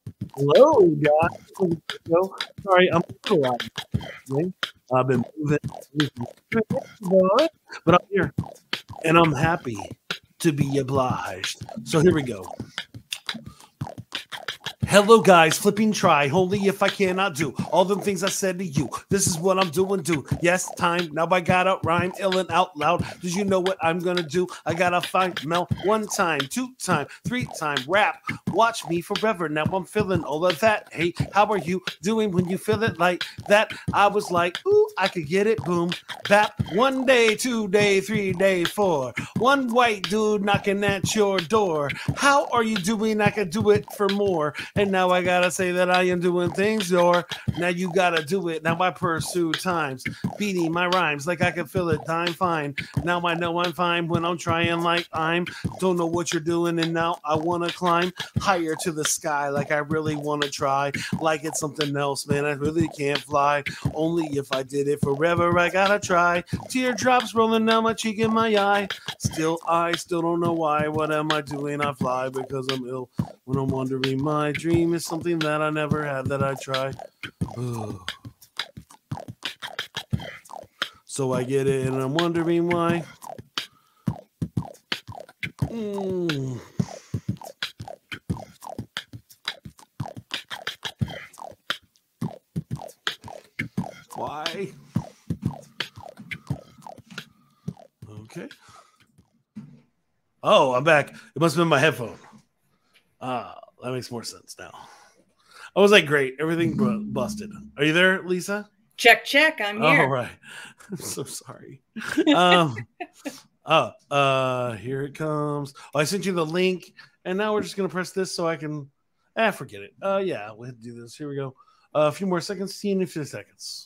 Hello, guys. Sorry, I'm a little out of the I've been moving, but I'm here and I'm happy to be obliged. So here we go. Hello, guys. Flipping try. Only if I cannot do all the things I said to you. This is what I'm doing. Do yes, time. Now I gotta rhyme, illin' out loud. Did you know what I'm gonna do? I gotta find Mel 1 time, 2 time, 3 time. Rap. Watch me forever. Now I'm feeling all of that. Hey, how are you doing when you feel it like that? I was like, ooh, I could get it. Boom, bap. 1 day, 2 day, 3 day, 4. One white dude knocking at your door. How are you doing? I could do it for more. And now I gotta say that I am doing things, or now you gotta do it. Now I pursue times, beating my rhymes like I can feel it. I'm fine. Now I know I'm fine when I'm trying like I'm. Don't know what you're doing, and now I wanna climb higher to the sky like I really wanna try. Like it's something else, man. I really can't fly. Only if I did it forever, I gotta try. Teardrops rolling down my cheek and my eye. I still don't know why. What am I doing? I fly because I'm ill. When I'm wondering, my dream is something that I never had that I tried. So I get it, and I'm wondering why. Why? Okay. Oh, I'm back. It must have been my headphone. That makes more sense now. I was like, great. Everything busted. Are you there, Lisa? Check. I'm here. All right. I'm so sorry. Here it comes. I sent you the link, and now we're just going to press this so I can... forget it. Yeah, we'll have to do this. Here we go. A few more seconds. See you in a few seconds.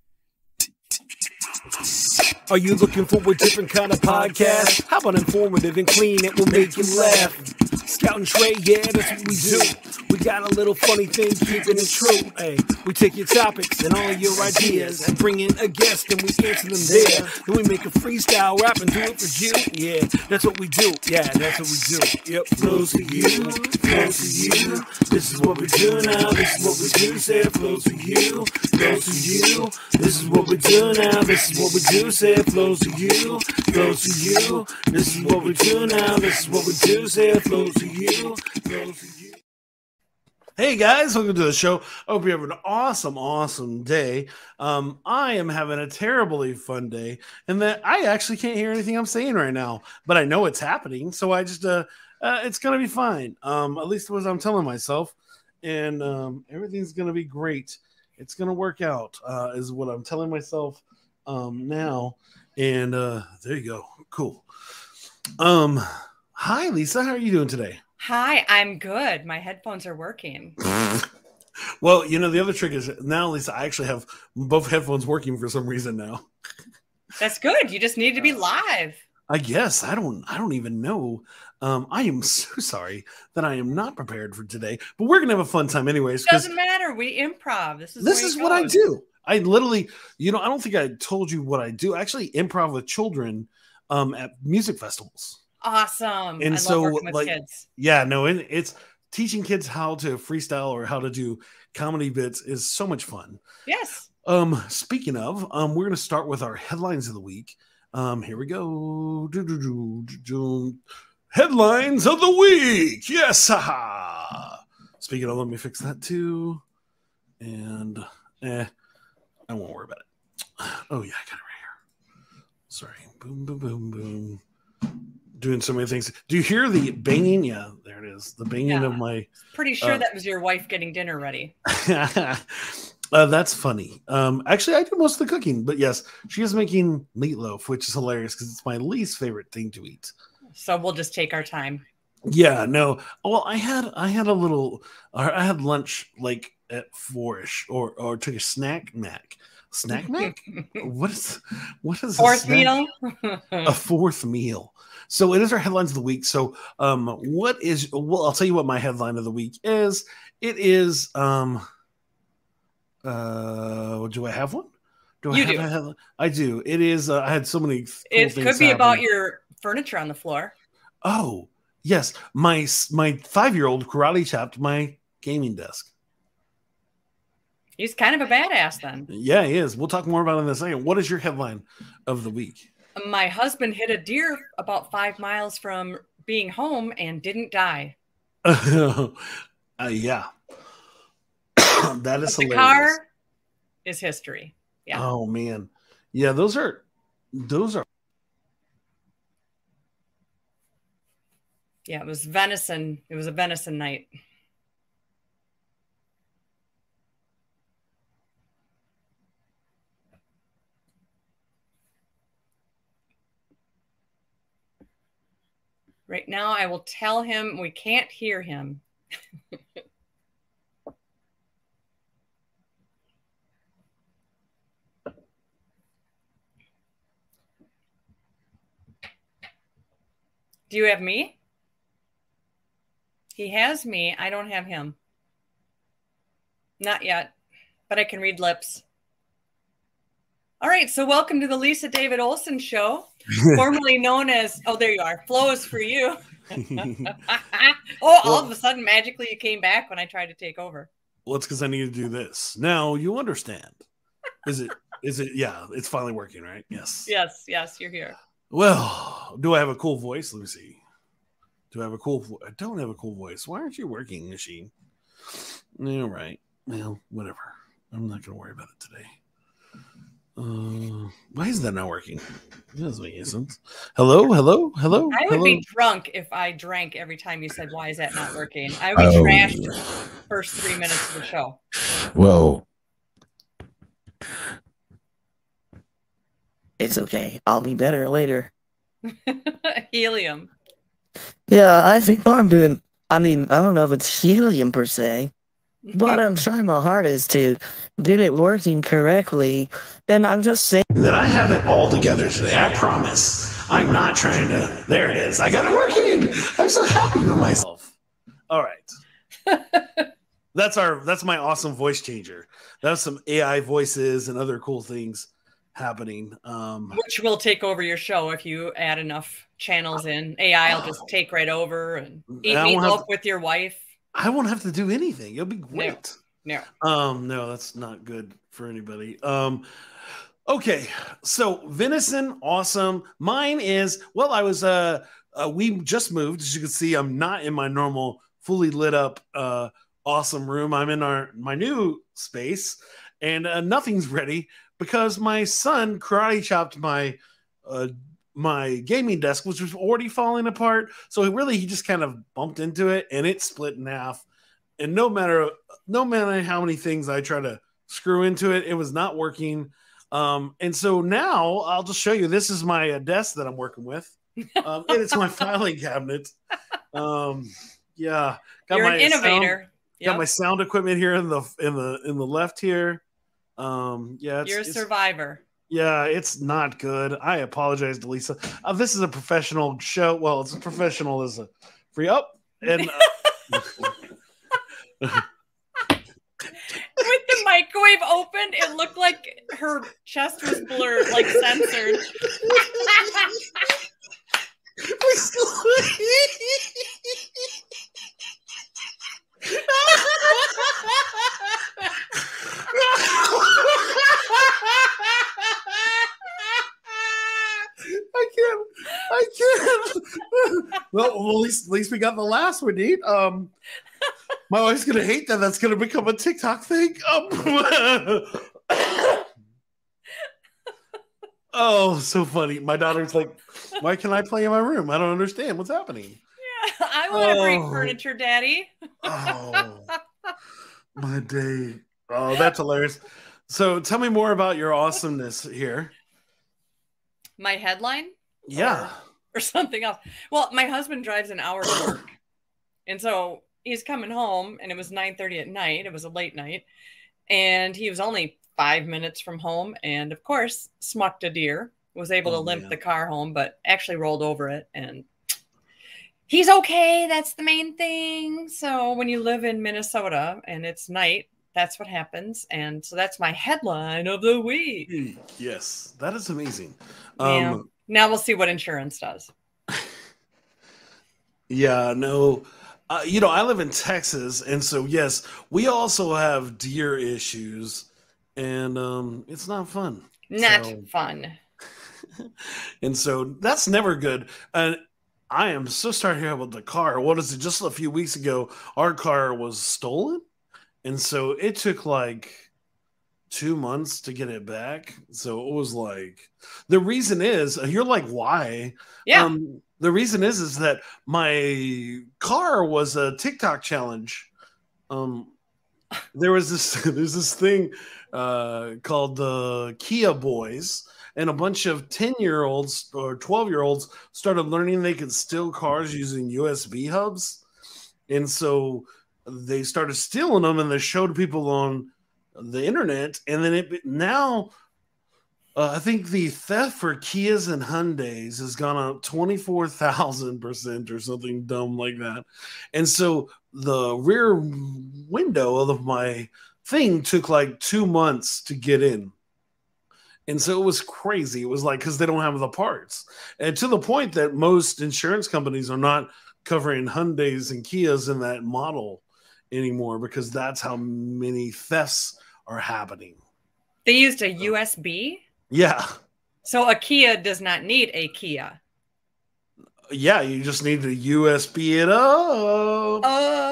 Are you looking for a different kind of podcast? How about informative and clean? It will make you laugh. Scout and Trey, yeah, that's what we do. We got a little funny thing, keeping it true. Hey, we take your topics and all your ideas and bring in a guest and we answer them there. Then we make a freestyle rap and do it for you. Yeah, that's what we do. Yeah, that's what we do. Yep, flows to you, flows to you. This is what we do now. This is what we do. Say it flows to you, flows to you. This is what we do now. This is what we do. Say it flows to you, flows to you. This is what we do now. This is what we do. Say it flows to you, flows to you. Hey guys, welcome to the show. I hope you have an awesome day. I am having a terribly fun day, and that I actually can't hear anything I'm saying right now, but I know it's happening, so I just it's gonna be fine. At least what I'm telling myself, and everything's gonna be great. It's gonna work out, is what I'm telling myself now. And there you go. Cool. Hi Lisa, how are you doing today? Hi, I'm good. My headphones are working. Well, you know, the other trick is now, Lisa, I actually have both headphones working for some reason now. That's good. You just need to be live. I guess. I don't even know. I am so sorry that I am not prepared for today, but we're gonna have a fun time anyways. Doesn't matter. We improv. This is what I do. I literally, I don't think I told you what I do. I actually improv with children at music festivals. Awesome. And I so, love working with kids. Yeah, no, it's teaching kids how to freestyle or how to do comedy bits is so much fun. Yes. Speaking of, we're gonna start with our headlines of the week. Here we go. Headlines of the week. Yes. Speaking of, let me fix that too. And I won't worry about it. Oh yeah, I got it right here. Sorry. Boom, boom, boom, boom. Doing so many things. Do you hear the banging? Yeah, there it is. The banging of my... Pretty sure that was your wife getting dinner ready. That's funny. Actually, I do most of the cooking, but yes, she is making meatloaf, which is hilarious because it's my least favorite thing to eat. So we'll just take our time. Yeah, no. Well, I had lunch like at 4-ish, or took a snack mac. Snack mac? What is fourth meal? A fourth meal. So it is our headlines of the week. So I'll tell you what my headline of the week is. It is do I have one? Do I have a headline? I do. It is I had so many cool it things could be happen. About your furniture on the floor. Oh, yes. My 5-year-old karate chopped my gaming desk. He's kind of a badass then. Yeah, he is. We'll talk more about it in a second. What is your headline of the week? My husband hit a deer about 5 miles from being home and didn't die. Yeah. That is hilarious. The car is history. Yeah. Oh man. Yeah, those are Yeah, it was venison. It was a venison night. Right now, I will tell him we can't hear him. Do you have me? He has me. I don't have him. Not yet, but I can read lips. All right, so welcome to the Lisa David Olson Show, formerly known as, oh, there you are. Flo is for you. All of a sudden, magically, you came back when I tried to take over. Well, it's because I need to do this. Now, you understand. Is it, yeah, it's finally working, right? Yes. Yes, you're here. Well, do I have a cool voice? Let me see. Do I have a cool voice? I don't have a cool voice. Why aren't you working, machine? All right. Well, whatever. I'm not going to worry about it today. Why is that not working? That doesn't make any sense. Hello? I would be drunk if I drank every time you said, why is that not working? I would be trashed the first 3 minutes of the show. Whoa. It's okay. I'll be better later. Helium. Yeah, I think I'm doing... I mean, I don't know if it's helium per se, but I'm trying my hardest to get it working correctly. And I'm just saying that I have it all together today. I promise. I'm not trying to... There it is. I got it working. I'm so happy with myself. All right. That's my awesome voice changer. That's some AI voices and other cool things happening. Which will take over your show if you add enough channels in. AI will just take right over and eat meatloaf with your wife. I won't have to do anything. It'll be great. No. No, that's not good for anybody. Okay, so venison, awesome. Mine is, well, I was we just moved. As you can see, I'm not in my normal fully lit up awesome room. I'm in my new space, and nothing's ready because my son karate chopped my my gaming desk, which was already falling apart. So he just kind of bumped into it, and it split in half. And no matter how many things I try to screw into it, it was not working. And so now I'll just show you. This is my desk that I'm working with, and it's my filing cabinet. Yeah, you're an innovator. Got my sound equipment here in the left here. Yeah, you're a survivor. Yeah, it's not good. I apologize to Lisa. This is a professional show. Well, it's as professional as a free up and. With the microwave open, it looked like her chest was blurred, like censored. I can't. Well, at least we got the last one, Nate. My wife's gonna hate that. That's gonna become a TikTok thing. Oh, so funny. My daughter's like, "Why can't I play in my room? I don't understand what's happening." Yeah, I want to bring furniture, Daddy. Oh, my day. Oh, that's hilarious. So, tell me more about your awesomeness here. My headline? Yeah. Or something else. Well, my husband drives an hour to work, and so he's coming home, and it was 9:30 at night. It was a late night, and he was only 5 minutes from home, and of course, smucked a deer. Was able to limp the car home, but actually rolled over it, and he's okay. That's the main thing. So when you live in Minnesota and it's night, that's what happens, and so that's my headline of the week. Yes, that is amazing. Yeah. Now we'll see what insurance does. Yeah, no. I live in Texas, and so yes, we also have deer issues, and it's not fun. Not So, fun. and so that's never good. And I am so sorry to hear about the car. What is it? Just a few weeks ago, our car was stolen, and so it took like 2 months to get it back. So it was like the reason is you're like, why? Yeah. The reason is that my car was a TikTok challenge. There's this thing called the Kia Boys, and a bunch of 10-year-olds or 12-year-olds started learning they could steal cars using USB hubs, and so they started stealing them, and they showed people on the internet, and then now I think the theft for Kias and Hyundais has gone up 24,000% or something dumb like that. And so the rear window of my thing took like 2 months to get in. And so it was crazy. It was like, because they don't have the parts. And to the point that most insurance companies are not covering Hyundais and Kias in that model anymore, because that's how many thefts are happening. They used a USB? Yeah. So a Kia does not need a Kia. Yeah, you just need to USB it up.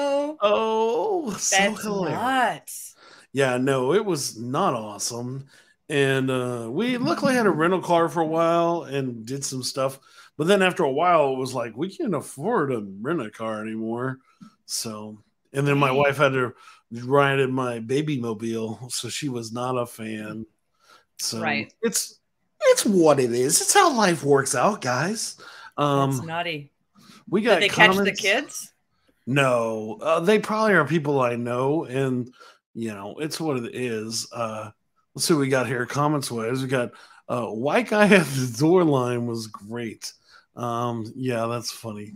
Oh, so that's hilarious. nuts. Yeah, no, it was not awesome. And we luckily had a rental car for a while and did some stuff. But then after a while, it was like, we can't afford to rent a car anymore. So, and then my wife had to ride in my baby mobile, so she was not a fan. So right. It's what it is. It's how life works out, guys. That's nutty. We got. Did they catch the kids? No, they probably are people I know, and it's what it is. Let's see what we got here. Comments wise, we got white guy at the door line was great. Yeah, that's funny.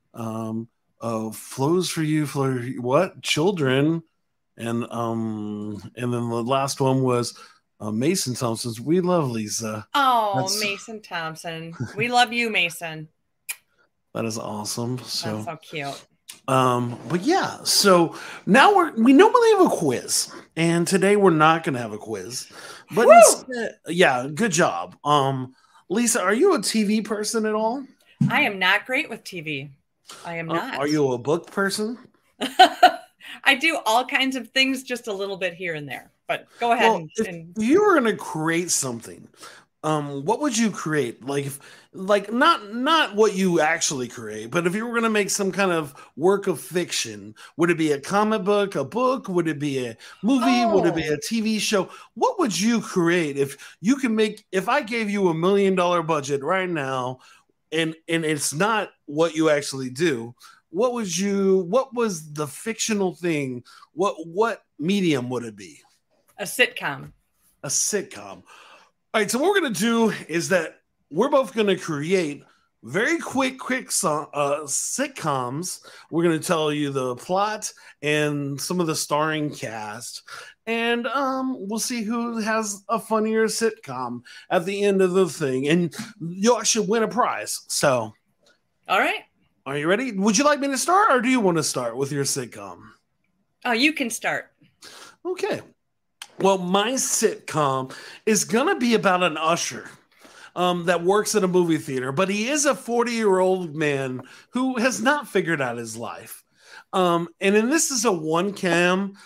Flows for you, what children, and then the last one was. Mason Thompson's. We love Lisa. Oh, Mason Thompson. We love you, Mason. That is awesome. So that's so cute. But yeah, so now we normally have a quiz, and today we're not going to have a quiz. But instead, yeah, good job. Lisa, are you a TV person at all? I am not great with TV. I am not. Are you a book person? I do all kinds of things, just a little bit here and there. But go ahead. Well, if you were going to create something, what would you create? Like not what you actually create, but if you were going to make some kind of work of fiction, would it be a comic book, a book? Would it be a movie? Would it be a TV show? What would you create if you can make? If I gave you $1 million budget right now, and it's not what you actually do, what was the fictional thing? What medium would it be? A sitcom. A sitcom. All right, so what we're going to do is that we're both going to create very quick sitcoms. We're going to tell you the plot and some of the starring cast. And we'll see who has a funnier sitcom at the end of the thing. And you actually win a prize. So. All right. Are you ready? Would you like me to start, or do you want to start with your sitcom? Oh, you can start. Okay. Well, my sitcom is going to be about an usher that works at a movie theater, but he is a 40-year-old man who has not figured out his life. And then this is a one-cam,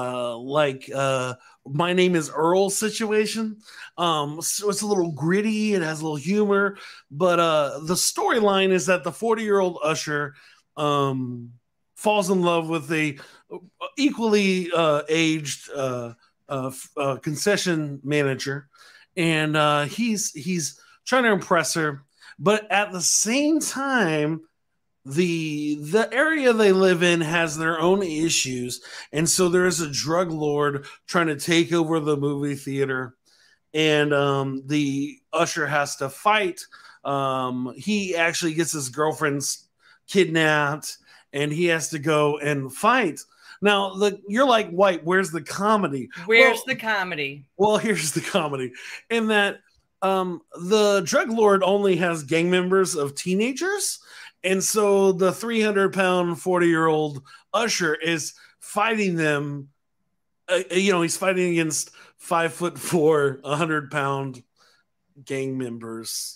My Name is Earl situation. So it's a little gritty. It has a little humor. But the storyline is that the 40-year-old usher falls in love with a equally aged concession manager, and he's trying to impress her, but at the same time the area they live in has their own issues, and so there is a drug lord trying to take over the movie theater, and the usher has to fight. He actually gets his girlfriend's kidnapped, and he has to go and fight. Now, you're like, White, where's the comedy? Where's the comedy? Well, here's the comedy. In that the drug lord only has gang members of teenagers, And so the 300-pound, 40-year-old Usher is fighting them. He's fighting against 5'4", 100-pound gang members.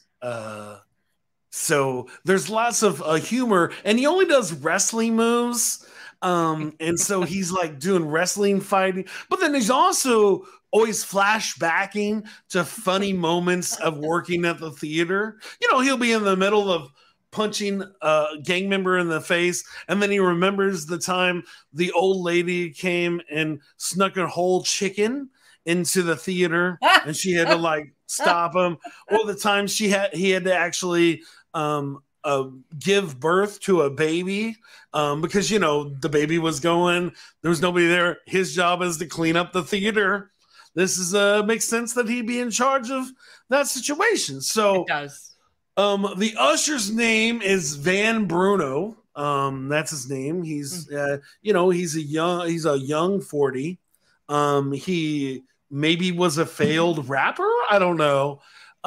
So there's lots of humor, and he only does wrestling moves. And so he's like doing wrestling fighting, but then he's also always flashbacking to funny moments of working at the theater. He'll be in the middle of punching a gang member in the face, and then he remembers the time the old lady came and snuck a whole chicken into the theater and she had to like stop him, or the time he had to actually give birth to a baby because the baby was going, there was nobody there. His job is to clean up the theater. This makes sense that he'd be in charge of that situation. So it does. The Usher's name is Van Bruno. That's his name. He's he's a young 40. He maybe was a failed rapper. I don't know.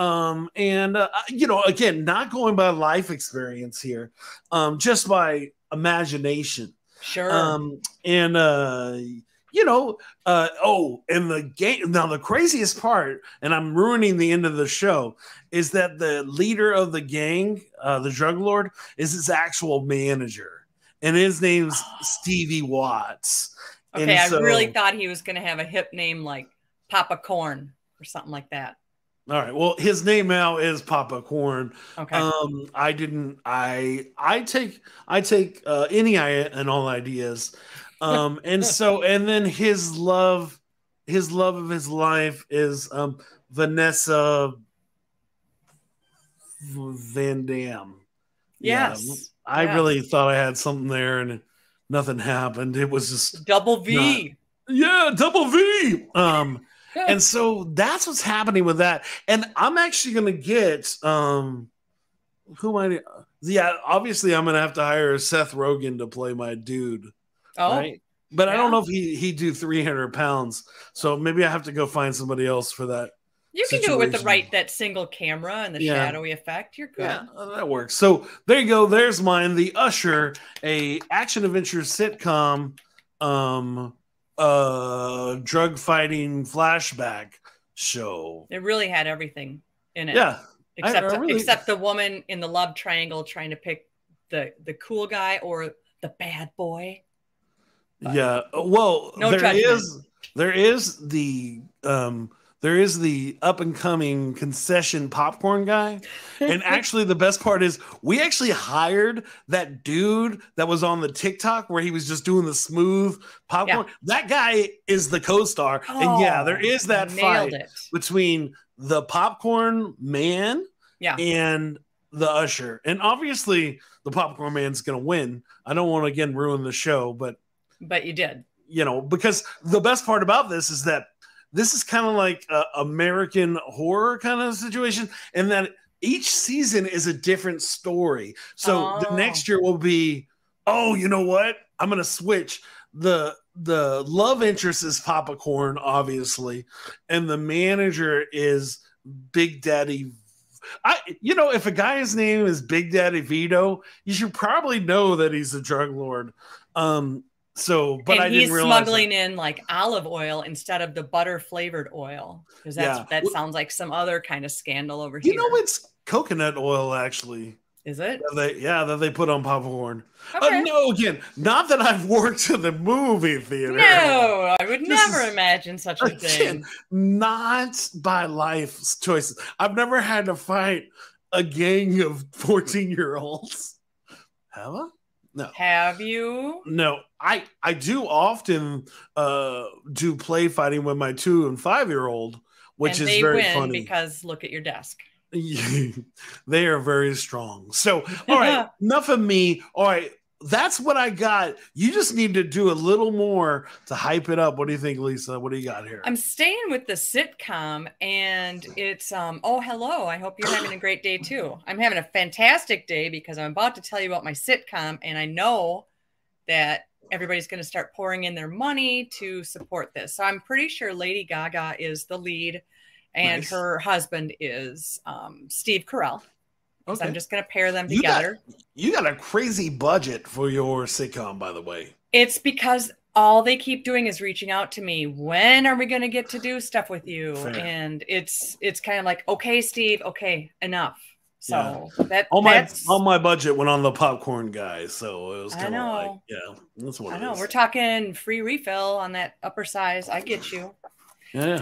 Again, not going by life experience here, just by imagination. Sure. And the game. Now, the craziest part, and I'm ruining the end of the show, is that the leader of the gang, the drug lord, is his actual manager, and his name's Stevie Watts. Okay, I really thought he was going to have a hip name like Papa Corn or something like that. All right. Well, his name now is Papa Corn. Okay. I take any and all ideas. And then his love of his life is Vanessa Van Dam. Yes. Yeah, I really thought I had something there, and nothing happened. It was just double V. Double V. And so that's what's happening with that. And I'm actually going to get obviously I'm going to have to hire Seth Rogen to play my dude. Oh, right? But I don't know if he'd do 300 pounds. So maybe I have to go find somebody else for that. You can do it with that single camera and the shadowy effect. You're good. Yeah, that works. So there you go. There's mine. The Usher, a action adventure sitcom, drug fighting flashback show. It really had everything in it. Yeah. Except the woman in the love triangle trying to pick the cool guy or the bad boy. Yeah. Well, there is the up and coming concession popcorn guy. And actually the best part is we actually hired that dude that was on the TikTok where he was just doing the smooth popcorn. Yeah. That guy is the co-star. And there is that fight between the popcorn man and the Usher. And obviously the popcorn man's going to win. I don't want to again ruin the show, but you did. Because the best part about this is that this is kind of like an American horror kind of situation, and that each season is a different story. So the next year will be, you know what? I'm going to switch. The love interest is Papa Corn, obviously, and the manager is Big Daddy. If a guy's name is Big Daddy Vito, you should probably know that he's a drug lord. But I didn't realize smuggling in like olive oil instead of the butter flavored oil, because that sounds like some other kind of scandal over here. It's coconut oil, actually. Is it? That they put on popcorn. Okay. No, again, not that I've worked in the movie theater. No, I would never imagine such a thing. Not by life's choices. I've never had to fight a gang of 14-year-olds. Have I? No. Have you? No, I do often do play fighting with my 2- and 5-year-old, which is very funny. Because look at your desk. They are very strong. So, all right, enough of me. All right, that's what I got. You just need to do a little more to hype it up. What do you think, Lisa? What do you got here? I'm staying with the sitcom, and it's hello. I hope you're having a great day too. I'm having a fantastic day because I'm about to tell you about my sitcom, and I know that everybody's going to start pouring in their money to support this. So I'm pretty sure Lady Gaga is the lead, and her husband is Steve Carell. because Okay. I'm just going to pair them You got- together. You got a crazy budget for your sitcom, by the way. It's because all they keep doing is reaching out to me. When are we going to get to do stuff with you? Fair. And it's kind of like, okay, Steve, okay, enough. So All that's my budget went on the popcorn guys, so it was I kind of like, know. yeah, that's what I it know is. we're talking free refill on that upper size. I get you. Yeah.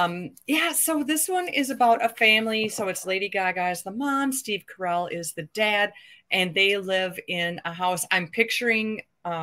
So this one is about a family. So it's Lady Gaga as the mom, Steve Carell is the dad, and they live in a house. I'm picturing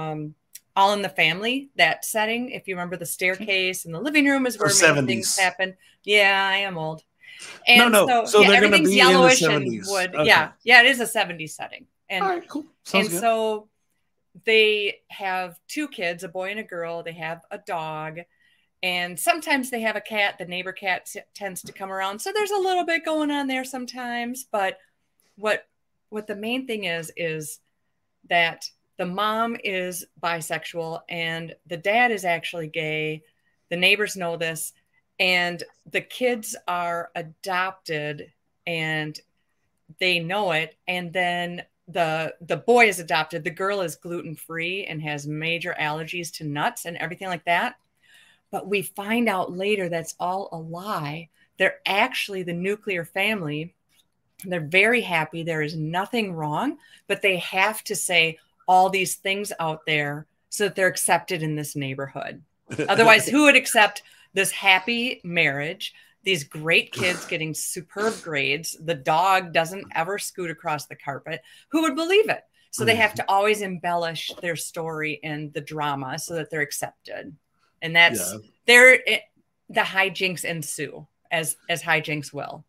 All in the Family, that setting. If you remember, the staircase and the living room is where many things happen. Yeah, I am old. And so they're everything's be yellowish in the and 70s. wood. Okay. Yeah, it is a 70s setting. And all right, cool. Sounds good. so they have 2 kids, a boy and a girl. They have a dog. And sometimes they have a cat. The neighbor cat tends to come around. So there's a little bit going on there sometimes. But what the main thing is that the mom is bisexual and the dad is actually gay. The neighbors know this. And the kids are adopted and they know it. And then the boy is adopted. The girl is gluten-free and has major allergies to nuts and everything like that. But we find out later that's all a lie. They're actually the nuclear family. They're very happy. There is nothing wrong, but they have to say all these things out there so that they're accepted in this neighborhood. Otherwise, who would accept this happy marriage, these great kids getting superb grades? The dog doesn't ever scoot across the carpet. Who would believe it? So they have to always embellish their story and the drama so that they're accepted. And that's the hijinks ensue as hijinks will.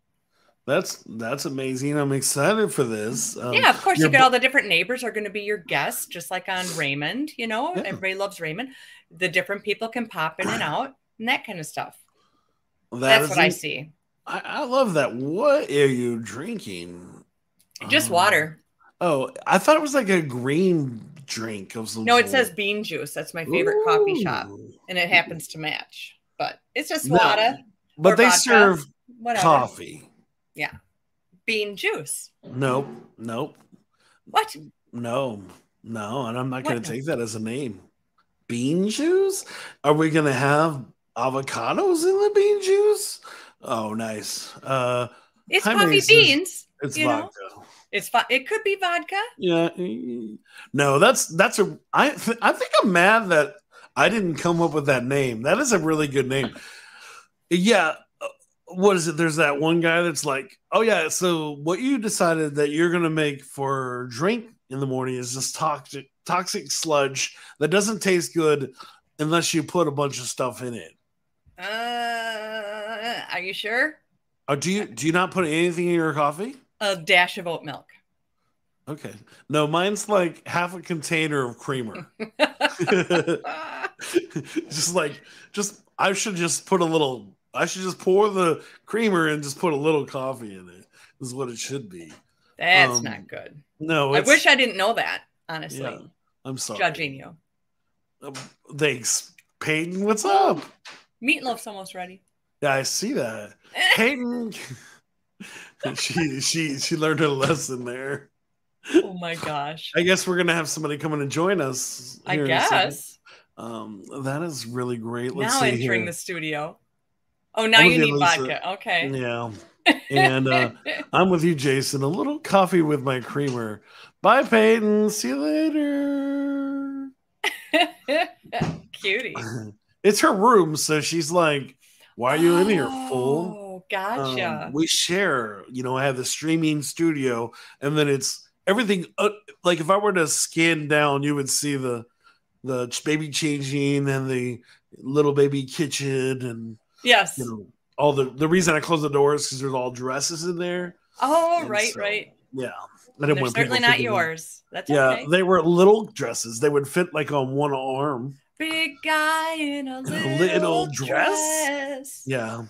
That's amazing. I'm excited for this. Of course, you get all the different neighbors are going to be your guests, just like on Raymond. Everybody loves Raymond. The different people can pop in and out and that kind of stuff. That's what I see. I love that. What are you drinking? Just water. Oh, I thought it was like a green drink of some it says bean juice. That's my favorite coffee shop, and it happens to match. But it's just water. But they vodka, serve whatever. coffee. Yeah, bean juice. Nope. What? No, and I'm not going to take that as a name. Bean juice? Are we going to have avocados in the bean juice? Oh, nice. It's coffee beans. It's vodka. It could be vodka. Yeah. No, I think I'm mad that I didn't come up with that name. That is a really good name. Yeah. What is it? There's that one guy that's like, oh yeah, so what you decided that you're going to make for drink in the morning is this toxic sludge that doesn't taste good unless you put a bunch of stuff in it. Are you sure? Oh, do you not put anything in your coffee? A dash of oat milk. Okay. No, mine's like half a container of creamer. I should just pour the creamer and just put a little coffee in it. This is what it should be. That's not good. No, I wish I didn't know that, honestly. Yeah, I'm sorry. Judging you. Thanks, Peyton. What's up? Meatloaf's almost ready. Yeah, I see that. Peyton. She learned her lesson there. Oh my gosh. I guess we're gonna have somebody come in and join us. I guess. That is really great. Let's now see entering here. the studio. Oh, now you need Lisa. vodka. Okay. Yeah. And I'm with you, Jason. A little coffee with my creamer. Bye, Peyton. See you later. Cutie. It's her room, so she's like, why are you in here, fool? Oh, gotcha. We share, I have the streaming studio, and then it's everything. Like if I were to scan down, you would see the baby changing and the little baby kitchen and yes, all the reason I close the doors because there's all dresses in there. Oh, and right. Yeah. They're certainly not yours. That's okay. They were little dresses. They would fit like on one arm. Big guy in a little dress. Yeah.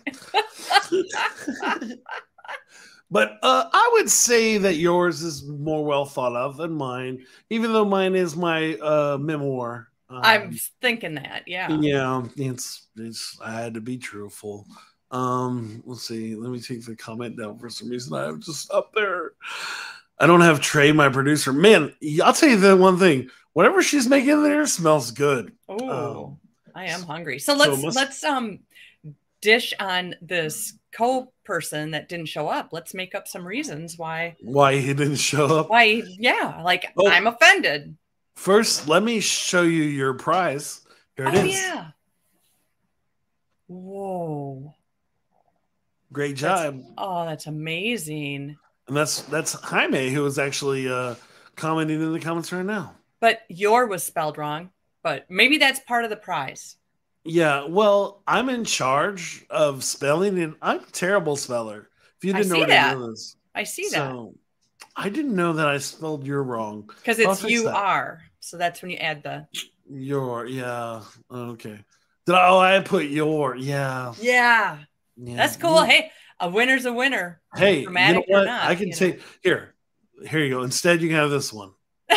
But I would say that yours is more well thought of than mine, even though mine is my memoir. I'm thinking that, yeah. Yeah, it's I had to be truthful. Let's see. Let me take the comment down for some reason. I have just up there. I don't have Trey, my producer. Man, I'll tell you the one thing. Whatever she's making there smells good. Oh, I am hungry. So let's dish on this co-person that didn't show up. Let's make up some reasons why he didn't show up. I'm offended. First, let me show you your prize. Here it is. Yeah. Whoa. Great job. That's amazing. And that's Jaime, who is actually commenting in the comments right now. But your was spelled wrong, but maybe that's part of the prize. Yeah, well, I'm in charge of spelling, and I'm a terrible speller. If you didn't know this. I see that. I didn't know that I spelled your wrong. Because it's you are. So that's when you add the your. Yeah. Okay. I put your. Yeah. Yeah. That's cool. Yeah. Hey, a winner's a winner. Hey, dramatic you know what? Not, I can take here. Here you go. Instead, you can have this one.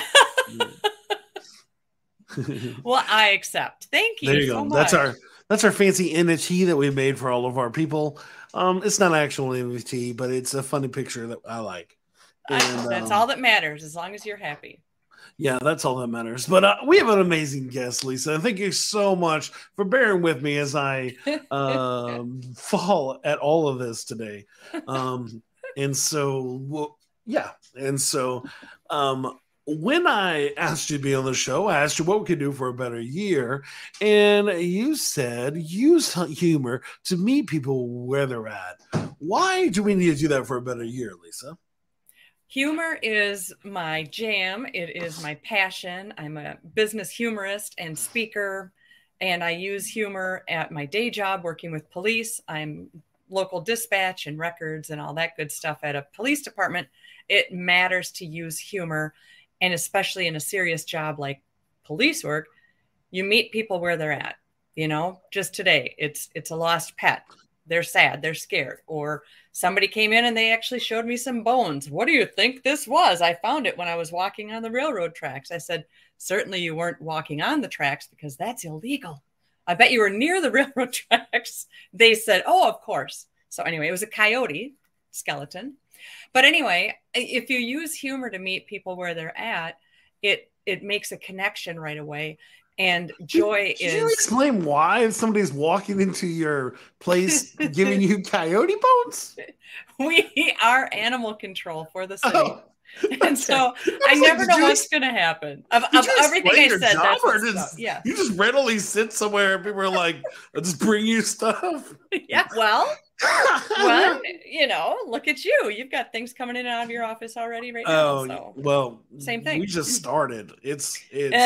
Well, I accept. Thank you. There you go. So much. That's our fancy NFT that we made for all of our people. It's not actual NFT, but it's a funny picture that I like. And, that's all that matters, as long as you're happy. Yeah, that's all that matters. But we have an amazing guest, Lisa. And thank you so much for bearing with me as I fall at all of this today. When I asked you to be on the show, I asked you what we could do for a better year. And you said use humor to meet people where they're at. Why do we need to do that for a better year, Lisa? Humor is my jam. It is my passion. I'm a business humorist and speaker, and I use humor at my day job working with police. I'm local dispatch and records and all that good stuff at a police department. It matters to use humor. And especially in a serious job like police work, you meet people where they're at. You know, just today, it's a lost pet. They're sad, they're scared. Or somebody came in and they actually showed me some bones. What do you think this was? I found it when I was walking on the railroad tracks. I said, certainly you weren't walking on the tracks because that's illegal. I bet you were near the railroad tracks. They said, oh, of course. So anyway, it was a coyote skeleton. But anyway, if you use humor to meet people where they're at, it makes a connection right away. And joy is... Can you explain why somebody's walking into your place giving you coyote bones? We are animal control for the city. Oh, and so I never know what's going to happen. Of everything I said, that's what's yeah. You just randomly sit somewhere and people are like, I'll just bring you stuff. Yeah, well, you know, look at you. You've got things coming in and out of your office already right now. So. Well, same thing. We just started. It's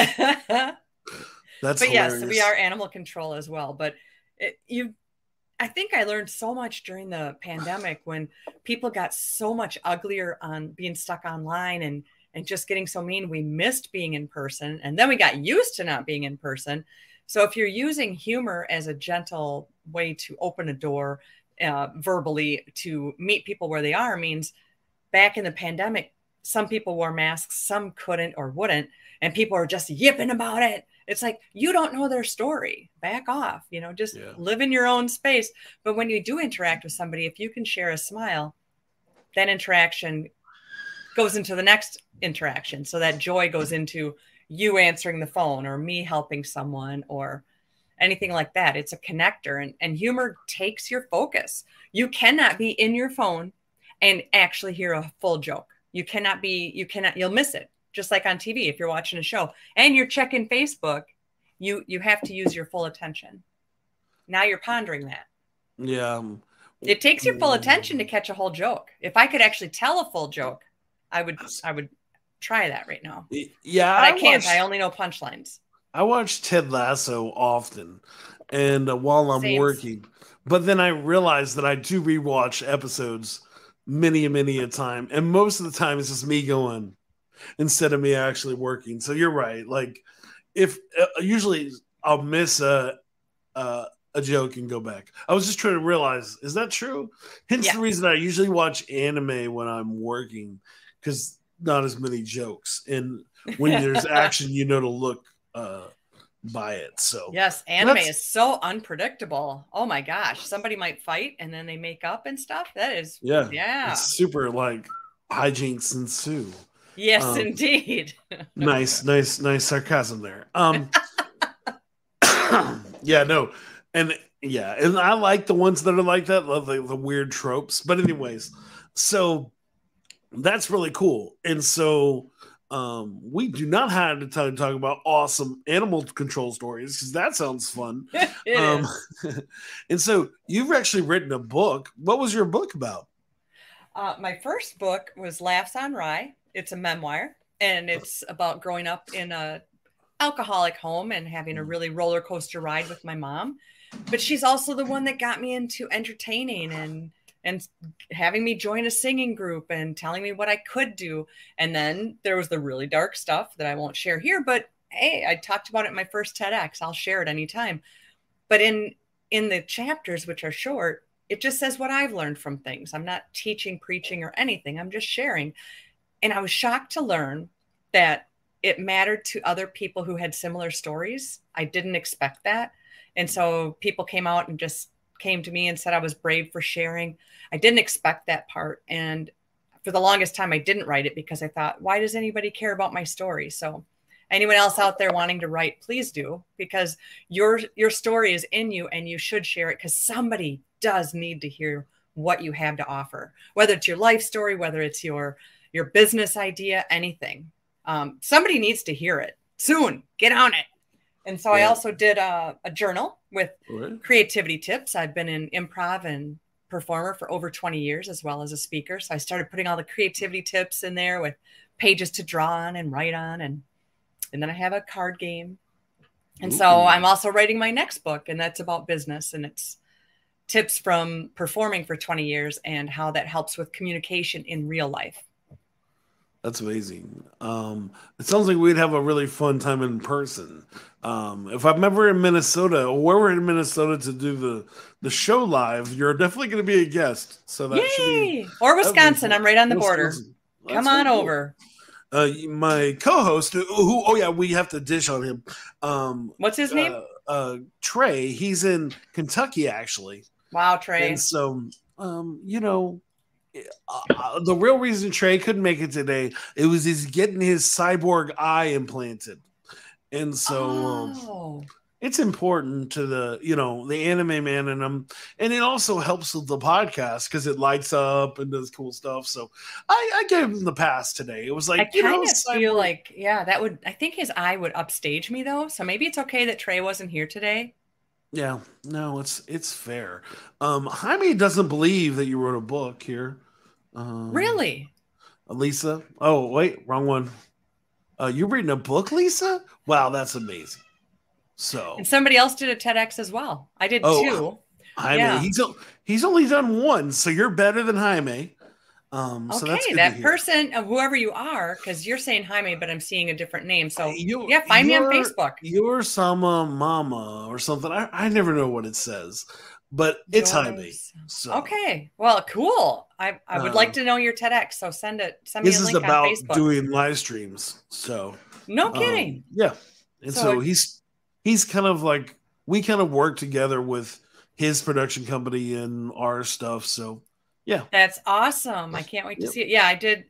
But yes, we are animal control as well. But I think I learned so much during the pandemic when people got so much uglier on being stuck online and just getting so mean. We missed being in person, and then we got used to not being in person. So if you're using humor as a gentle way to open a door verbally to meet people where they are, means back in the pandemic, some people wore masks, some couldn't or wouldn't, and people are just yipping about it. It's like, you don't know their story. Back off, you know, just live in your own space. But when you do interact with somebody, if you can share a smile, that interaction goes into the next interaction. So that joy goes into you answering the phone or me helping someone or anything like that. It's a connector, and humor takes your focus. You cannot be in your phone and actually hear a full joke. You'll miss it. Just like on TV, if you're watching a show and you're checking Facebook, you have to use your full attention. Now you're pondering that. Yeah. It takes your full attention to catch a whole joke. If I could actually tell a full joke, I would try that right now. Yeah. But I can't. I only know punchlines. I watch Ted Lasso often and while I'm working, but then I realize that I do rewatch episodes many a time. And most of the time it's just me going, instead of me actually working. So you're right. Like if usually I'll miss a joke and go back. I was just trying to realize, is that true? Hence the reason I usually watch anime when I'm working, because not as many jokes. And when there's action, you know to look by it. So yes, anime is so unpredictable. Oh my gosh. Somebody might fight and then they make up and stuff. That is it's super like hijinks ensue. Yes, indeed. Nice sarcasm there. Yeah, no, and I like the ones that are like that, love the weird tropes. But anyways, so that's really cool. And so we do not have the time to talk about awesome animal control stories because that sounds fun. And so you've actually written a book. What was your book about? My first book was Laughs on Rye. It's a memoir, and it's about growing up in a alcoholic home and having a really roller coaster ride with my mom. But she's also the one that got me into entertaining and having me join a singing group and telling me what I could do. And then there was the really dark stuff that I won't share here, but hey, I talked about it in my first TEDx. I'll share it anytime. But in the chapters, which are short, it just says what I've learned from things. I'm not teaching, preaching, or anything. I'm just sharing. And I was shocked to learn that it mattered to other people who had similar stories. I didn't expect that. And so people came out and just came to me and said I was brave for sharing. I didn't expect that part. And for the longest time, I didn't write it because I thought, why does anybody care about my story? So anyone else out there wanting to write, please do, because your story is in you and you should share it because somebody does need to hear what you have to offer, whether it's your life story, whether it's your business idea, anything. Somebody needs to hear it soon. Get on it. And so I also did a journal with creativity tips. I've been an improv and performer for over 20 years, as well as a speaker. So I started putting all the creativity tips in there with pages to draw on and write on. And then I have a card game. And so I'm also writing my next book, and that's about business. And it's tips from performing for 20 years and how that helps with communication in real life. That's amazing. It sounds like we'd have a really fun time in person. If I'm ever in Minnesota, or where we're in Minnesota to do the show live, you're definitely going to be a guest. So that should be, or Wisconsin. I'm right on the border. Come on over. My co-host, we have to dish on him. What's his name? Trey. He's in Kentucky, actually. Wow, Trey. And so, the real reason Trey couldn't make it today, he's getting his cyborg eye implanted. And so it's important to the anime man in him. And it also helps with the podcast because it lights up and does cool stuff. So I gave him the pass today. It was like, I kind of feel like, I think his eye would upstage me though. So maybe it's okay that Trey wasn't here today. Yeah, no, it's fair. Jaime doesn't believe that you wrote a book here. Really? Lisa? Oh, wait, wrong one. You're reading a book, Lisa? Wow, that's amazing. So, and somebody else did a TEDx as well. I did two. Jaime, he's only done one, so you're better than Jaime. So that's good that person, whoever you are, because you're saying Jaime, but I'm seeing a different name. So find me on Facebook. You're Sama Mama or something. I never know what it says, but it's Jaime. So. Okay, well, cool. I would like to know your TEDx. So send me a link on Facebook. This is about doing live streams. So no kidding. Yeah, and so he's kind of like we kind of work together with his production company and our stuff. So. Yeah, that's awesome. I can't wait to see it. Yeah, I did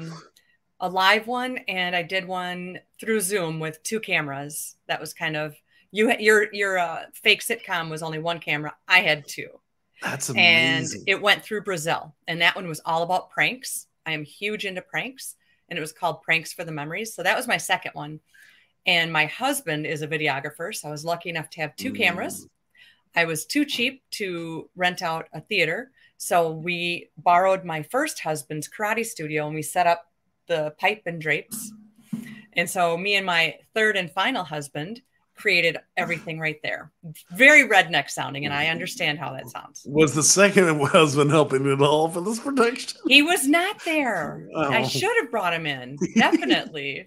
a live one and I did one through Zoom with 2 cameras. That was kind of your fake sitcom was only 1 camera. I had 2. That's amazing. And it went through Brazil. And that one was all about pranks. I am huge into pranks. And it was called Pranks for the Memories. So that was my second one. And my husband is a videographer. So I was lucky enough to have 2 cameras. I was too cheap to rent out a theater. So we borrowed my first husband's karate studio and we set up the pipe and drapes. And so me and my third and final husband created everything right there. Very redneck sounding, and I understand how that sounds. Was the second husband helping at all for this production? He was not there. Oh. I should have brought him in. Definitely.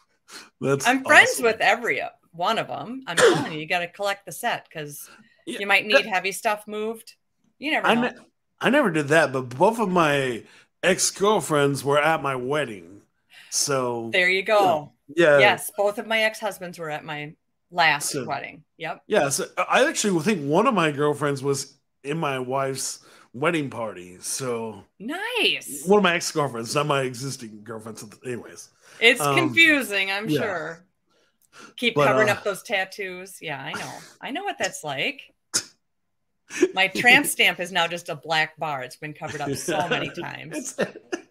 I'm friends with every one of them. I'm telling you, you got to collect the set because you might need heavy stuff moved. You never know. I never did that, but both of my ex-girlfriends were at my wedding. So there you go. Yeah. Yes, both of my ex-husbands were at my last wedding. Yep. Yeah. So I actually think one of my girlfriends was in my wife's wedding party. So Nice. one of my ex-girlfriends, not my existing girlfriends. Anyways, It's confusing, I'm sure. Keep covering up those tattoos. Yeah, I know. I know what that's like. My tramp stamp is now just a black bar. It's been covered up so many times. So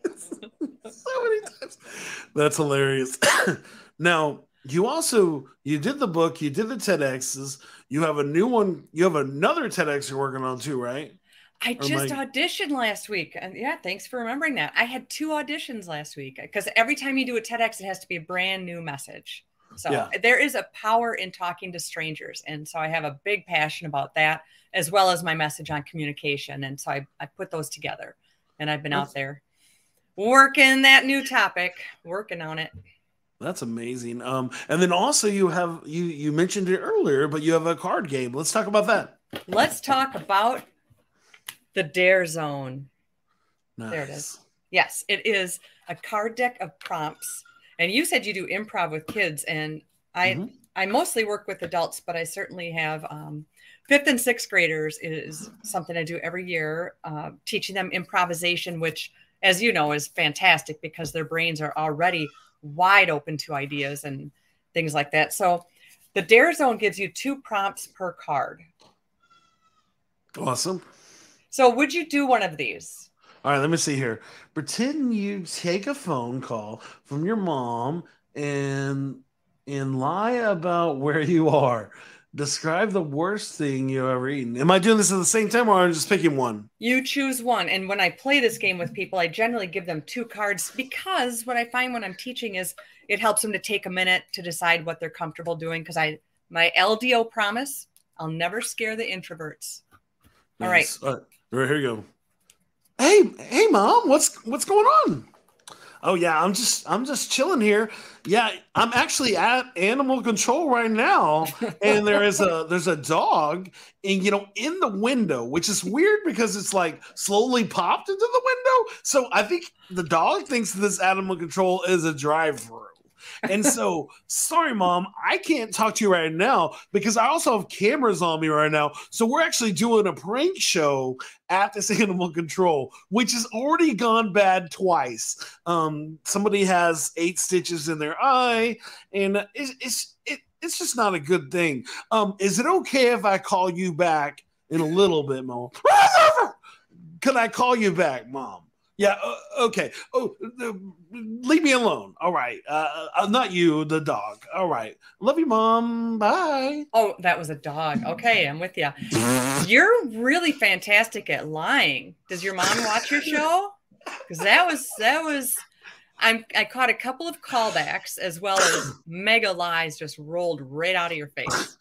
many times. That's hilarious. Now, you did the book, you did the TEDx's, you have a new one, you have another TEDx you're working on too, right? I just auditioned last week. And yeah, thanks for remembering that. I had 2 auditions last week because every time you do a TEDx, it has to be a brand new message. So there is a power in talking to strangers. And so I have a big passion about that, as well as my message on communication. And so I put those together, and I've been out there working that new topic, working on it. That's amazing. And then also you mentioned it earlier, but you have a card game. Let's talk about that. Let's talk about the Dare Zone. Nice. There it is. Yes, it is a card deck of prompts. And you said you do improv with kids, and I mostly work with adults, but I certainly have 5th and 6th graders is something I do every year, teaching them improvisation, which, as you know, is fantastic because their brains are already wide open to ideas and things like that. So the Dare Zone gives you 2 prompts per card. Awesome. So would you do one of these? All right, let me see here. Pretend you take a phone call from your mom and lie about where you are. Describe the worst thing you've ever eaten. Am I doing this at the same time, or am I just picking one? You choose one. And when I play this game with people, I generally give them 2 cards because what I find when I'm teaching is it helps them to take a minute to decide what they're comfortable doing. Because my LDO promise, I'll never scare the introverts. Nice. All right, here you go. Hey, Mom, what's going on? Oh yeah, I'm just chilling here. Yeah, I'm actually at animal control right now, and there's a dog, and in the window, which is weird because it's like slowly popped into the window. So I think the dog thinks this animal control is a drive-through. And so, sorry, Mom, I can't talk to you right now because I also have cameras on me right now. So we're actually doing a prank show at this animal control, which has already gone bad twice. Somebody has 8 stitches in their eye, and it's just not a good thing. Is it okay if I call you back in a little bit, Mom? Can I call you back, Mom? Yeah, okay. Oh, leave me alone. All right. Not you, the dog. All right. Love you, Mom. Bye. Oh, that was a dog. Okay, I'm with you. You're really fantastic at lying. Does your mom watch your show? Because that was. I caught a couple of callbacks as well as mega lies just rolled right out of your face.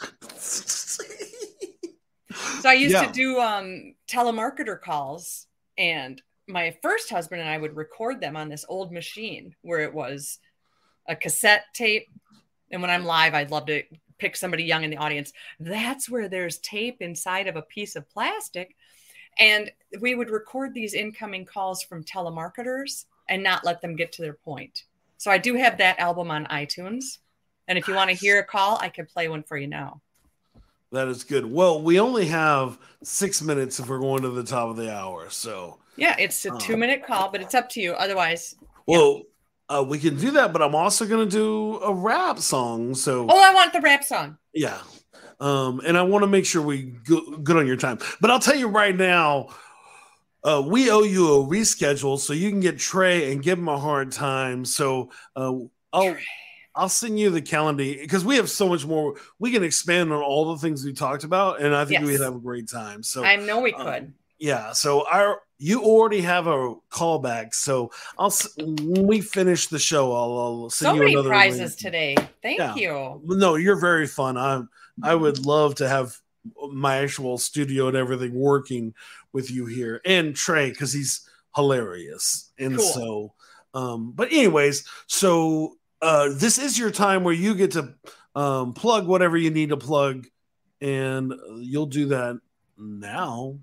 So I used to do telemarketer calls, and my first husband and I would record them on this old machine where it was a cassette tape. And when I'm live, I'd love to pick somebody young in the audience. That's where there's tape inside of a piece of plastic. And we would record these incoming calls from telemarketers and not let them get to their point. So I do have that album on iTunes. And if you want to hear a call, I can play one for you now. That is good. Well, we only have 6 minutes if we're going to the top of the hour. So yeah, it's a 2-minute call, but it's up to you. Otherwise, well, we can do that, but I'm also going to do a rap song. So I want the rap song. Yeah. And I want to make sure we good on your time. But I'll tell you right now, we owe you a reschedule so you can get Trey and give him a hard time. So I'll send you the calendar because we have so much more. We can expand on all the things we talked about, and I think we'd have a great time. So I know we could. Yeah. So you already have a callback. So when we finish the show, I'll send you another prizes link. Today. Thank you. No, you're very fun. I would love to have my actual studio and everything working with you here, and Trey because he's hilarious. And cool. So, but anyways, so this is your time where you get to plug whatever you need to plug, and you'll do that now.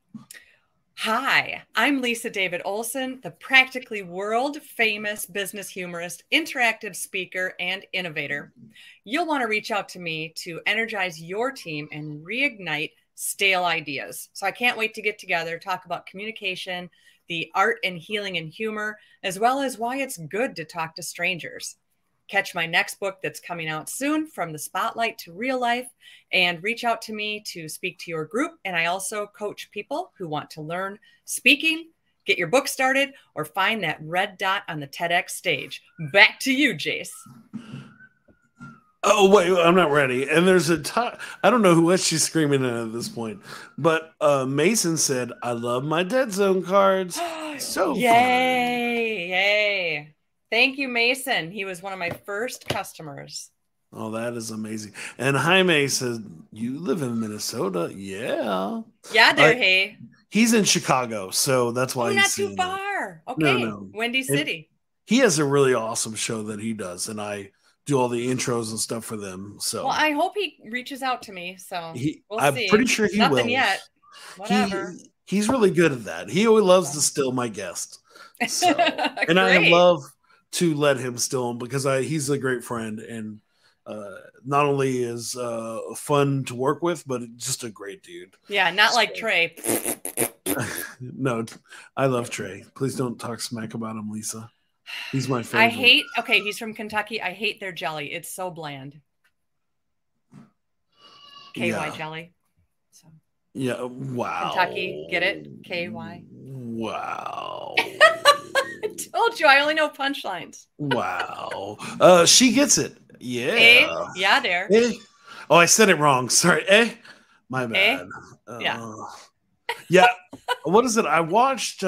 Hi, I'm Lisa David Olson, the practically world-famous business humorist, interactive speaker, and innovator. You'll want to reach out to me to energize your team and reignite stale ideas. So I can't wait to get together, talk about communication, the art and healing and humor, as well as why it's good to talk to strangers. Catch my next book that's coming out soon, From the Spotlight to Real Life, and reach out to me to speak to your group. And I also coach people who want to learn speaking, get your book started, or find that red dot on the TEDx stage. Back to you, Jace. Oh, wait, I'm not ready. And there's I don't know what she's screaming at this point, but Mason said, I love my Dead Zone cards. So Yay. Thank you, Mason. He was one of my first customers. Oh, that is amazing. And Jaime said, you live in Minnesota? Yeah. Yeah, there, hey. He's in Chicago, so that's why he's not too far. That. Okay. No. Windy City. He has a really awesome show that he does, and I do all the intros and stuff for them. So well, I hope he reaches out to me. So I'm pretty sure he will. Nothing yet. Whatever. He's really good at that. He always loves to steal my guest. So. And I love to let him steal him because he's a great friend, and not only is fun to work with, but just a great dude. Yeah, not like Trey. No, I love Trey. Please don't talk smack about him, Lisa. He's my favorite. He's from Kentucky. I hate their jelly. It's so bland. KY jelly. So. Yeah, wow. Kentucky, get it? KY. Wow. I told you, I only know punchlines. Wow. She gets it. Yeah. Yeah, there. Oh, I said it wrong. Sorry. My bad. Yeah. Yeah. What is it? I watched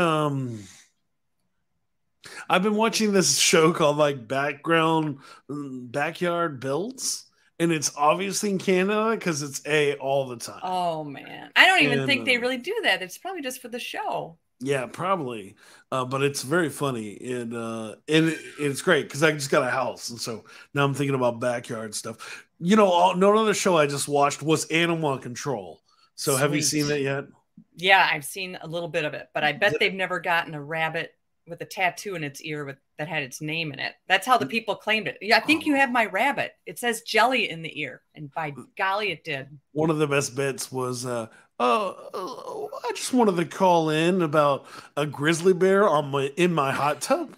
I've been watching this show called like Backyard Builds, and it's obviously in Canada because it's all the time. Oh man. I don't even think they really do that. It's probably just for the show. Yeah, probably. But it's very funny, and it's great because I just got a house, and so now I'm thinking about backyard stuff. You know, no other show I just watched was Animal Control. So Have you seen that yet? Yeah, I've seen a little bit of it, but I bet they've never gotten a rabbit with a tattoo in its ear that had its name in it. That's how the people claimed it. Yeah, I think you have my rabbit. It says jelly in the ear, and by golly, it did. One of the best bits was, I just wanted to call in about a grizzly bear in my hot tub.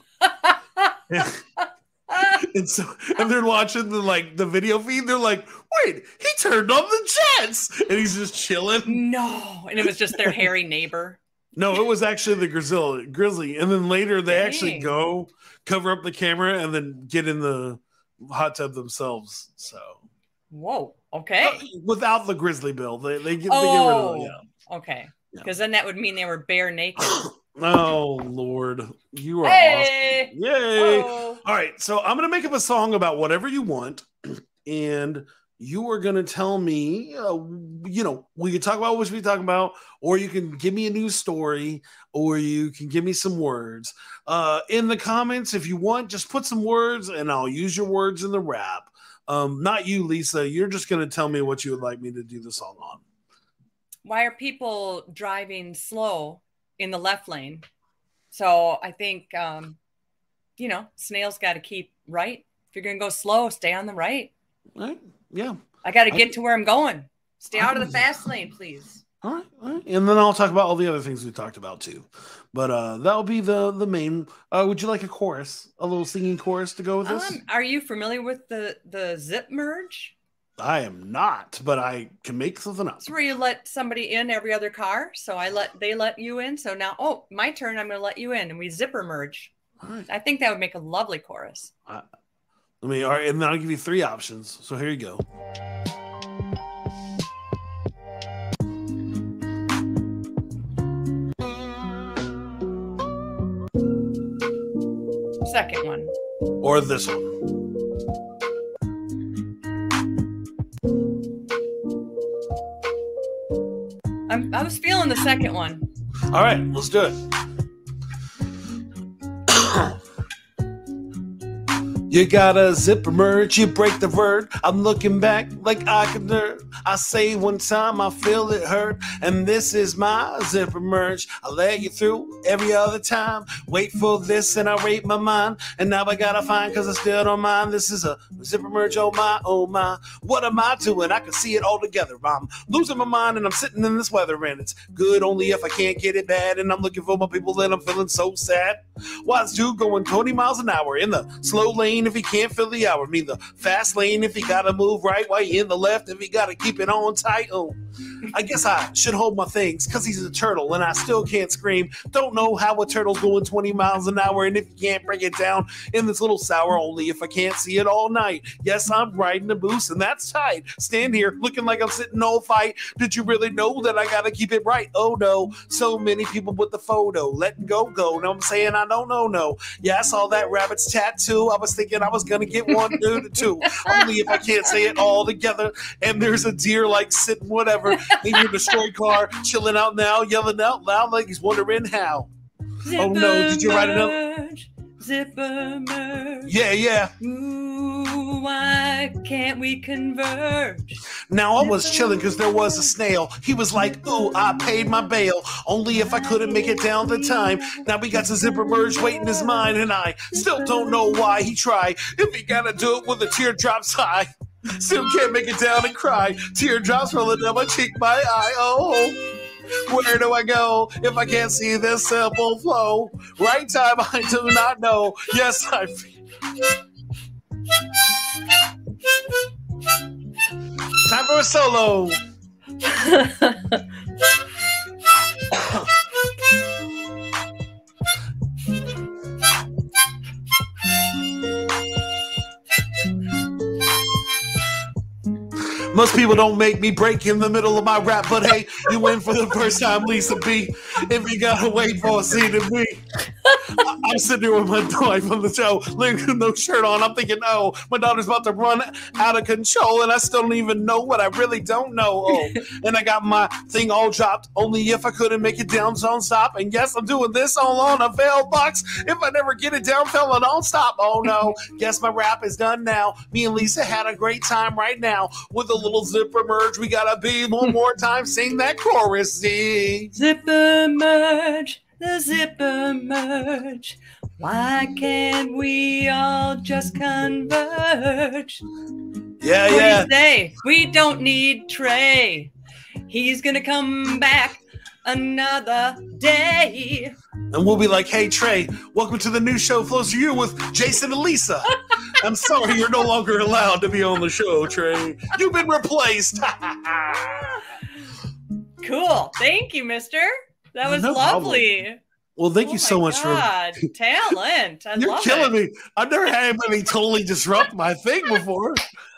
And they're watching the video feed. They're like, wait, he turned on the jets, and he's just chilling. No, and it was just their hairy neighbor. No, it was actually the grizzly. And then later they actually go cover up the camera and then get in the hot tub themselves. So, whoa, okay. Without the grizzly bill, they get rid of it. Yeah. Okay, because then that would mean they were bare naked. Oh Lord, you are awesome! Yay! Oh. All right, so I'm gonna make up a song about whatever you want, and you are going to tell me, we can talk about what we talk about, or you can give me a news story, or you can give me some words. In the comments, if you want, just put some words, and I'll use your words in the rap. Not you, Lisa. You're just going to tell me what you would like me to do the song on. Why are people driving slow in the left lane? So I think, snails got to keep right. If you're going to go slow, stay on the right. Right. Yeah. I got to get to where I'm going. Stay out of the fast lane, please. All right. And then I'll talk about all the other things we talked about too. But that'll be the main. Would you like a chorus, a little singing chorus to go with this? Are you familiar with the zip merge? I am not, but I can make something up. It's where you let somebody in every other car. So they let you in. So now, my turn. I'm going to let you in, and we zipper merge. All right. I think that would make a lovely chorus. All right, and then I'll give you 3 options. So here you go. Second one. Or this one. I was feeling the second one. All right, let's do it. You gotta zipper merge, you break the word. I'm looking back like I could learn. I say one time, I feel it hurt. And this is my zipper merge. I let you through every other time. Wait for this and I rape my mind. And now I gotta find cause I still don't mind. This is a zipper merge, oh my, oh my. What am I doing? I can see it all together. I'm losing my mind and I'm sitting in this weather. And it's good only if I can't get it bad. And I'm looking for my people and I'm feeling so sad. Why is dude going 20 miles an hour in the slow lane if he can't fill the hour? I mean the fast lane if he gotta move right while you in the left if he gotta keep it on tight. Oh, I guess I should hold my things cause he's a turtle and I still can't scream. Don't know how a turtle's going 20 miles an hour and if you can't break it down in this little sour only if I can't see it all night. Yes, I'm riding a boost and that's tight. Stand here looking like I'm sitting all fight. Did you really know that I gotta keep it right? Oh no, so many people with the photo letting go. Now I'm saying I don't know, no. Yeah, I saw that rabbit's tattoo. I was thinking I was gonna get one, two, two. Only if I can't say it all together. And there's a deer like sitting whatever in your destroyed car, chilling out now, yelling out loud like he's wondering how. Zipper oh no, did you write another? merge, zipper merge. Yeah. Ooh, why can't we converge? Now I was chilling because there was a snail. He was like, ooh, I paid my bail. Only if I couldn't make it down the time. Now we got to zipper merge waiting his mind. And I still don't know why he tried. If he gotta do it with the teardrops high. Still can't make it down and cry. Teardrops rolling down my cheek, my eye. Oh, where do I go if I can't see this simple flow? Right time, I do not know. Yes, I feel. Time for a solo. Most people don't make me break in the middle of my rap, but hey, you win for the first time, Lisa B. If you gotta wait for a C to B. I'm sitting here with my wife on the show, with no shirt on. I'm thinking, oh, my daughter's about to run out of control, and I still don't even know what I really don't know. Oh, and I got my thing all dropped, only if I couldn't make it down, so don't stop. And yes, I'm doing this all on a fail box. If I never get it down, fella, don't stop. Oh no, guess my rap is done now. Me and Lisa had a great time right now with a little zipper merge. We gotta be one more time, sing that chorus. See? Zipper merge, the zipper merge. Why can't we all just converge? Yeah, What yeah. do you say? We don't need Trey. He's gonna come back another day. And we'll be like, hey, Trey, welcome to the new show Flows to You with Jason and Lisa. I'm sorry you're no longer allowed to be on the show, Trey. You've been replaced. Cool. Thank you, mister. That was No problem. lovely. Well, thank Oh you so my much God. Talent. I You're love killing it. me. I've never had anybody totally disrupt my thing before.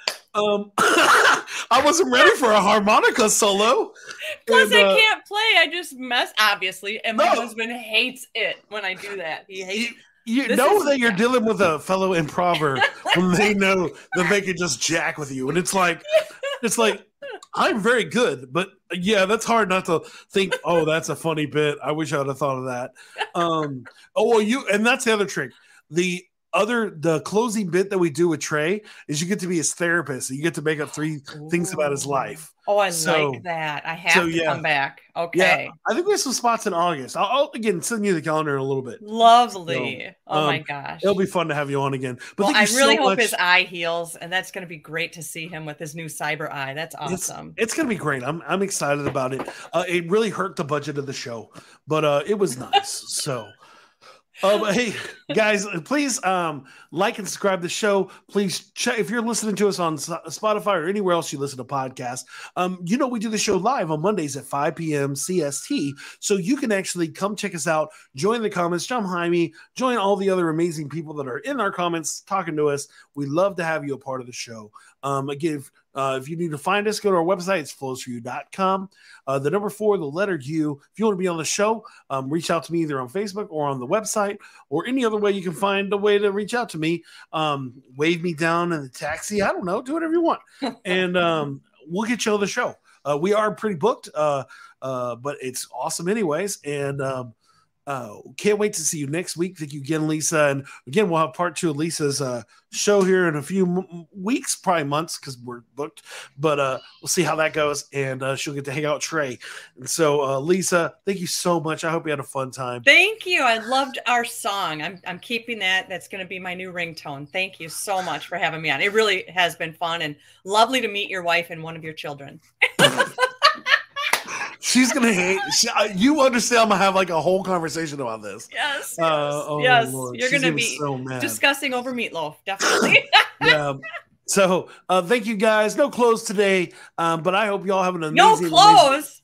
I wasn't ready for a harmonica solo. Plus, And, I can't play. I just mess, obviously, and my No. husband hates it when I do that. He hates You This know is- that you're dealing with a fellow improver when they know that they can just jack with you. And it's like, I'm very good, but yeah, that's hard not to think, oh, that's a funny bit. I wish I would have thought of that. And that's the other trick. The closing bit that we do with Trey is you get to be his therapist. You get to make up 3 things about his life. Oh, I So- like that. I have to yeah. come back. Yeah, Okay. I think we have some spots in August. I'll again send you the calendar in a little bit. Lovely. Oh my um, gosh. It'll be fun to have you on again. But Well, thank I you really so hope much. his eye heals, and that's going to be great to see him with his new cyber eye. That's awesome. It's gonna be great. I'm excited about it. It really hurt the budget of the show, but it was nice. So, hey guys, please like and subscribe to the show. Please check if you're listening to us on Spotify or anywhere else you listen to podcasts. We do the show live on Mondays at 5 p.m. CST, so you can actually come check us out. Join the comments, John Jaime, join all the other amazing people that are in our comments talking to us. We love to have you a part of the show. Again, if you need to find us, go to our website. It's flowsforyou.com. The number 4, the letter U. If you want to be on the show, reach out to me either on Facebook or on the website or any other way you can find a way to reach out to me. Wave me down in the taxi. I don't know. Do whatever you want. And we'll get you on the show. We are pretty booked, but it's awesome anyways. And Can't wait to see you next week. Thank you again, Lisa. And again, we'll have part 2 of Lisa's show here in a few weeks, probably months, because we're booked. But we'll see how that goes. And she'll get to hang out with Trey. And so, Lisa, thank you so much. I hope you had a fun time. Thank you. I loved our song. I'm keeping that. That's going to be my new ringtone. Thank you so much for having me on. It really has been fun and lovely to meet your wife and one of your children. She's gonna hate. You understand? I'm gonna have like a whole conversation about this. Yes. Yes. Lord. You're gonna be so mad. Discussing over meatloaf, definitely. Yeah. So thank you guys. No clothes today, but I hope you all have an amazing. No clothes.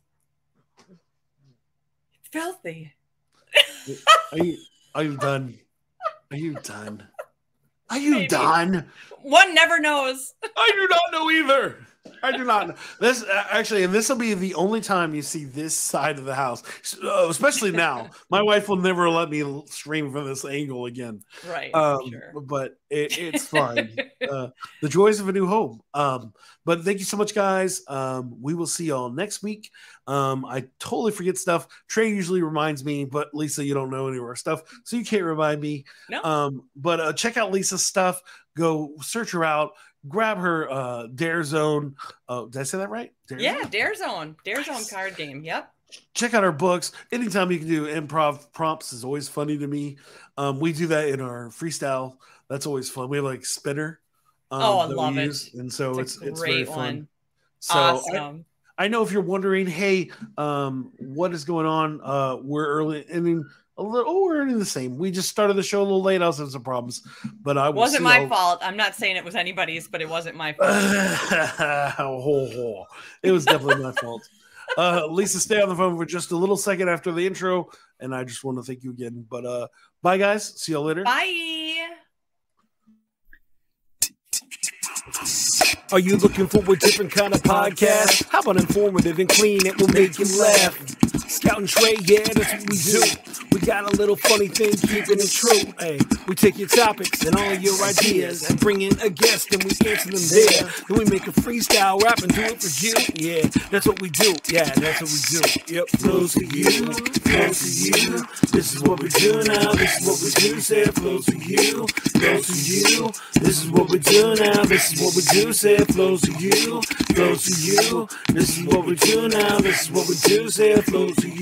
It's filthy. Are you done? Are you done? Are you Maybe. done? One never knows. I do not know either. I do not know. This actually, and this will be the only time you see this side of the house, especially now. My wife will never let me stream from this angle again. Right. Sure. But it's fine. The joys of a new home. But thank you so much, guys. We will see y'all next week. I totally forget stuff. Trey usually reminds me, but Lisa, you don't know any of our stuff, so you can't remind me. No. But check out Lisa's stuff. Go search her out. Grab her Dare Zone. Did I say that right? Dare Zone. Dare Zone card game. Yep. Check out our books. Anytime you can do improv prompts is always funny to me. We do that in our freestyle. That's always fun. We have like spinner. I love it. And so it's very fun. One. So awesome. I know if you're wondering, hey, what is going on? We're early. I mean, we're in the same. We just started the show a little late. I was having some problems, but I wasn't my fault. I'm not saying it was anybody's, but it wasn't my fault. It was definitely my fault. Lisa, stay on the phone for just a little second after the intro, and I just want to thank you again. But bye, guys. See you later. Bye. Are you looking for a different kind of podcast? How about informative and clean? It will make you laugh. Scout and Trey, yeah, that's what we do. We got a little funny thing, keeping it true. Hey, we take your topics and all your ideas and bring in a guest and we answer them there. Then we make a freestyle rap and do it for you. Yeah, that's what we do. Yeah, that's what we do. Yep, flows for you, flows for you. This is what we do now. This is what we do. Say it flows for you, flows for you. This is what we do now. This is what we do. Say it flows for you, flows for you. This is what we do now. This is what we do. Say it flows for you.